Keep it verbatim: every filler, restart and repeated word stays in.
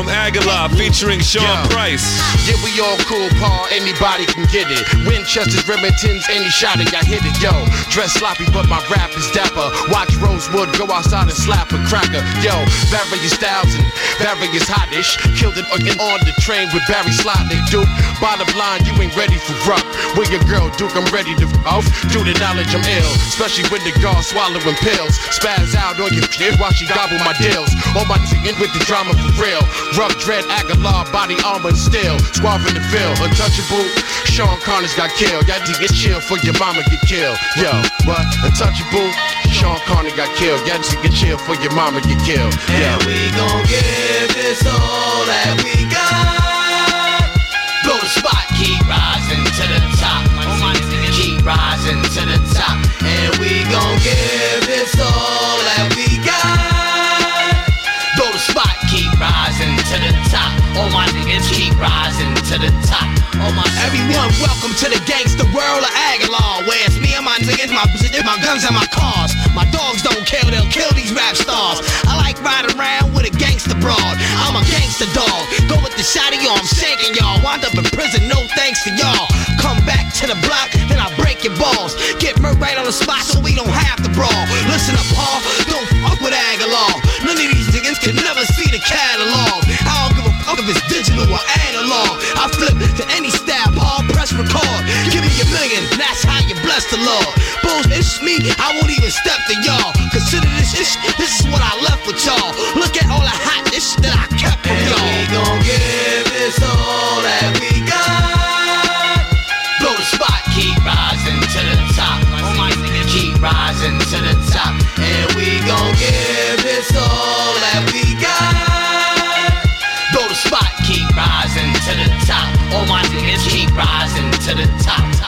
from Aguilar featuring Sean Yo. Price. Yeah, we all cool, Paul, anybody can get it. Winchester's, Remingtons, any shot it, I hit it, yo. Dress sloppy, but my rap is dapper. Watch Rosewood go outside and slap a cracker, yo. Various styles and various hottish. Killed it again on the train with Barry Slotnick, Duke. Bottom line, you ain't ready for rock. Where your girl, Duke, I'm ready to off. Due to knowledge, I'm ill. Especially when the girl swallowing pills. Spaz out on your kid while she gobble my deals. All my in with the drama for real. Rough dread, Aguilar, body armor and steel. Squav in the field, untouchable. Sean Connors got killed. Y'all to get chill for your mama get killed. Yo, what? Untouchable. Sean Connor got killed. Y'all to get chill for your mama get killed. Yo. And we gon' give this all that we got. Blow the spot, keep rising to the top. Keep rising to the top. And we gon' give this all that we got. Blow the spot, keep rising to the top. All my niggas keep rising to the top. All my everyone, welcome to the gangster world of Aguilar, where it's me and my niggas, my my guns and my cars. My dogs don't kill, they'll kill these rap stars. I like riding around with a gangster broad. I'm a gangster dog. Go with the shotty, yo, I'm shaking y'all. Wind up in prison, no thanks to y'all. Come back to the block, then I break your balls. Get murked right on the spot so we don't have to brawl. Listen up, Paul, don't fuck with Aguilar. None of these niggas can never see the catalog. I don't give a fuck if it's digital or analog. I flip to any style, Paul, press record. Give me a million, that's how you bless the Lord. Bulls, it's me, I won't even step to y'all. Consider this ish, this is what I left with y'all. Look at all the hot ish that I kept from y'all. And we gon' give this all that we got. Blow the spot, keep rising to the top. All my niggas keep rising to the top. And we gon' give this all that we got. Blow the spot, keep rising to the top. All my niggas keep rising to the top.